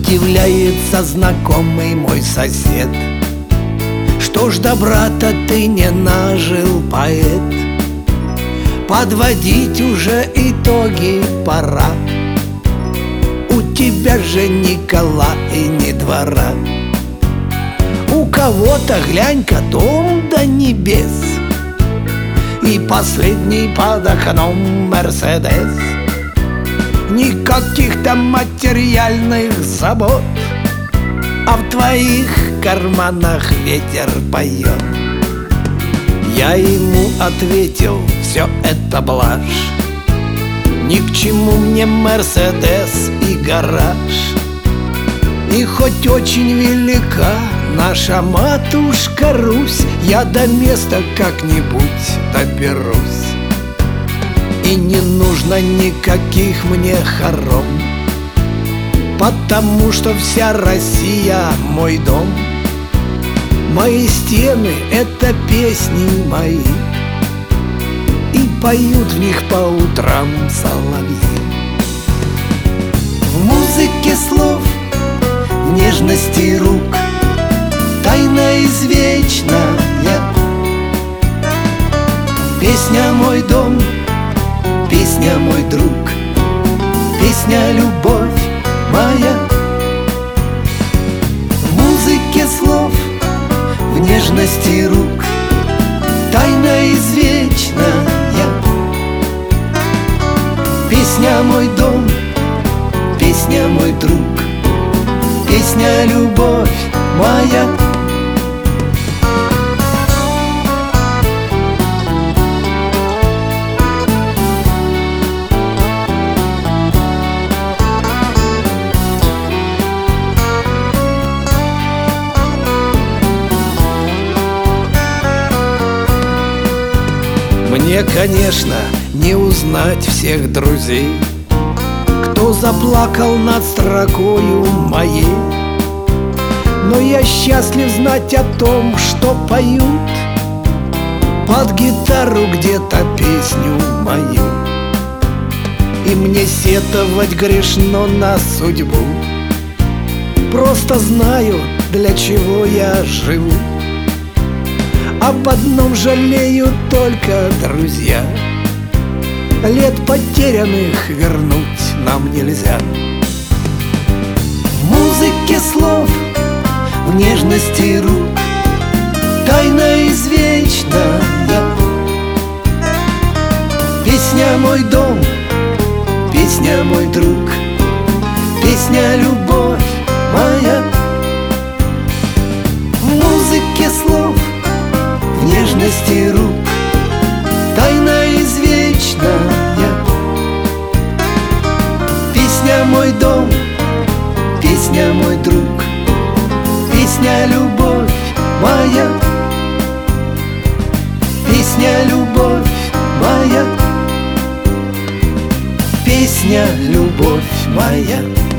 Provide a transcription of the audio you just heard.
Удивляется знакомый мой сосед: что ж добра-то ты не нажил, поэт? Подводить уже итоги пора. У тебя же ни кола и ни двора. У кого-то, глянь-ка, дом до небес, и последний под окном Мерседес. Никаких там материальных забот, а в твоих карманах ветер поет. Я ему ответил: все это блажь, ни к чему мне Мерседес и гараж. И хоть очень велика наша матушка Русь, я до места как-нибудь доберусь. И не нужно никаких мне хором, потому что вся Россия мой дом. Мои стены — это песни мои, и поют в них по утрам соловьи. В музыке слов, в нежности рук тайна извечная. Песня мой дом, песня мой друг, песня любовь моя. В музыке слов, в нежности рук тайна извечная. Песня мой дом, песня мой друг, песня любовь моя. Мне, конечно, не узнать всех друзей, кто заплакал над строкою моей. Но я счастлив знать о том, что поют под гитару где-то песню мою. И мне сетовать грешно на судьбу, просто знаю, для чего я живу. Об одном жалею только, друзья: лет потерянных вернуть нам нельзя. В музыке слов, в нежности рук тайна извечная. Песня мой дом, песня мой друг, песня любовь моя. В музыке слов, в нежности рук тайна извечная. Песня мой дом, песня мой друг, песня любовь моя. Песня любовь моя. Песня любовь моя.